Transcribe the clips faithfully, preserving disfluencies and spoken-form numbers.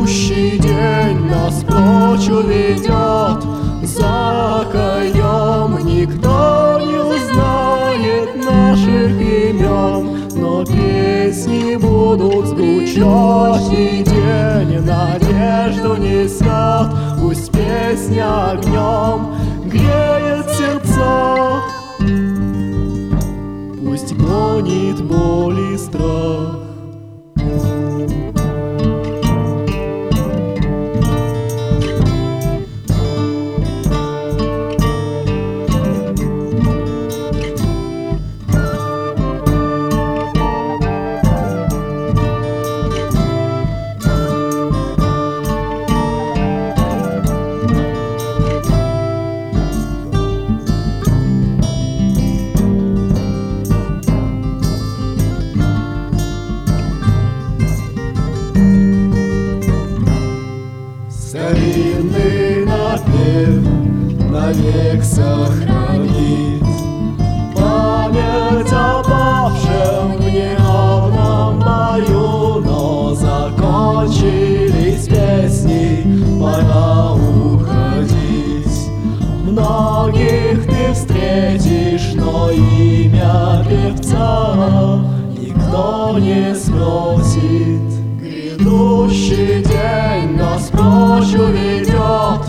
Грядущий день нас прочь уведет, закоем никто не узнает наших имен, но песни будут звучать, и день надежду несет. Пусть песня огнем греет сердца, пусть гонит боль и страх. Старинный напев навек сохранит память о павшем в неравном бою, но закончились песни, пора уходить. Многих ты встретишь, но имя певца никто не спросит. Грядущий день нас прочь уведет,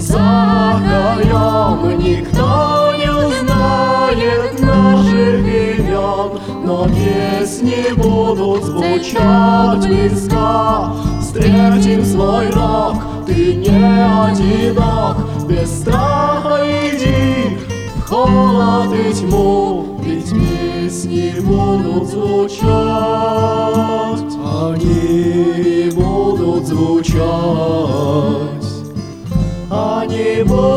закоем никто не узнает наших имен, но песни будут звучать близко. Встретим свой рок, ты не одинок, без страха иди в холод и тьму, ведь песни будут звучать. Они будут звучать, они будут